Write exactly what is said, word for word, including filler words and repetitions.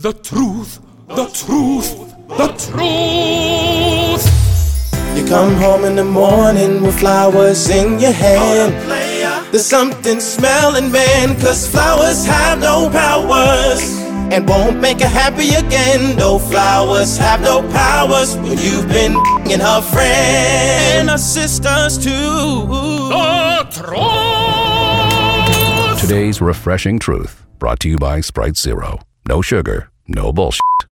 The truth, the truth, the truth. You come home in the morning with flowers in your hand. There's something smelling, man, cause flowers have no powers and won't make her happy again. No, flowers have no powers when you've been f***ing her friend and her sisters too. The truth. Today's refreshing truth, brought to you by Sprite Zero. No sugar, no bullshit.